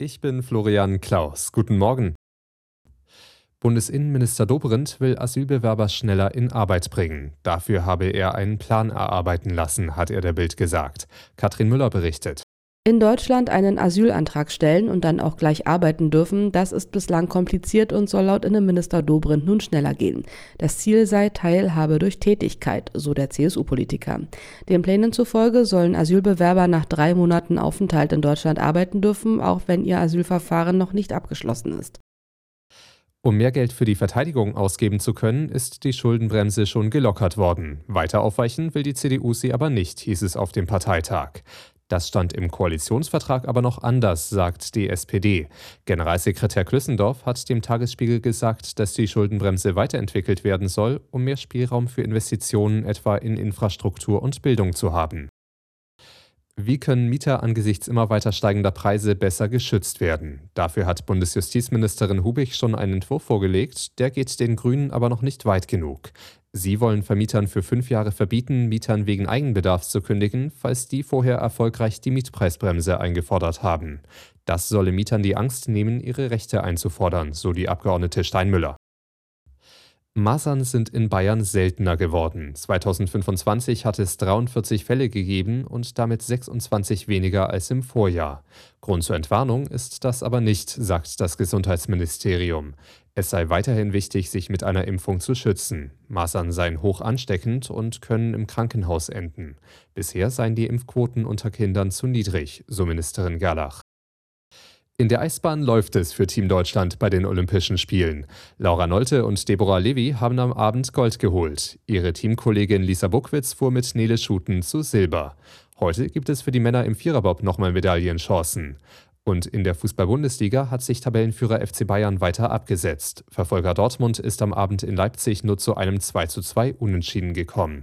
Ich bin Florian Klaus. Guten Morgen. Bundesinnenminister Dobrindt will Asylbewerber schneller in Arbeit bringen. Dafür habe er einen Plan erarbeiten lassen, hat er der Bild gesagt. Katrin Müller berichtet. In Deutschland einen Asylantrag stellen und dann auch gleich arbeiten dürfen, das ist bislang kompliziert und soll laut Innenminister Dobrindt nun schneller gehen. Das Ziel sei Teilhabe durch Tätigkeit, so der CSU-Politiker. Den Plänen zufolge sollen Asylbewerber nach 3 Monaten Aufenthalt in Deutschland arbeiten dürfen, auch wenn ihr Asylverfahren noch nicht abgeschlossen ist. Um mehr Geld für die Verteidigung ausgeben zu können, ist die Schuldenbremse schon gelockert worden. Weiter aufweichen will die CDU sie aber nicht, hieß es auf dem Parteitag. Das stand im Koalitionsvertrag aber noch anders, sagt die SPD. Generalsekretär Klüssendorf hat dem Tagesspiegel gesagt, dass die Schuldenbremse weiterentwickelt werden soll, um mehr Spielraum für Investitionen etwa in Infrastruktur und Bildung zu haben. Wie können Mieter angesichts immer weiter steigender Preise besser geschützt werden? Dafür hat Bundesjustizministerin Hubig schon einen Entwurf vorgelegt, der geht den Grünen aber noch nicht weit genug. Sie wollen Vermietern für 5 Jahre verbieten, Mietern wegen Eigenbedarfs zu kündigen, falls die vorher erfolgreich die Mietpreisbremse eingefordert haben. Das solle Mietern die Angst nehmen, ihre Rechte einzufordern, so die Abgeordnete Steinmüller. Masern sind in Bayern seltener geworden. 2025 hat es 43 Fälle gegeben und damit 26 weniger als im Vorjahr. Grund zur Entwarnung ist das aber nicht, sagt das Gesundheitsministerium. Es sei weiterhin wichtig, sich mit einer Impfung zu schützen. Masern seien hoch ansteckend und können im Krankenhaus enden. Bisher seien die Impfquoten unter Kindern zu niedrig, so Ministerin Gerlach. In der Eisbahn läuft es für Team Deutschland bei den Olympischen Spielen. Laura Nolte und Deborah Levy haben am Abend Gold geholt. Ihre Teamkollegin Lisa Buckwitz fuhr mit Nele Schuten zu Silber. Heute gibt es für die Männer im Viererbob nochmal Medaillenchancen. Und in der Fußball-Bundesliga hat sich Tabellenführer FC Bayern weiter abgesetzt. Verfolger Dortmund ist am Abend in Leipzig nur zu einem 2:2 Unentschieden gekommen.